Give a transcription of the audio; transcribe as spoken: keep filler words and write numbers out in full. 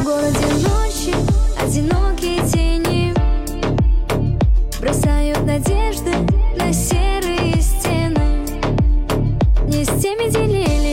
городе ночи, одинокие тени бросают надежды на серые стены. Не с теми делили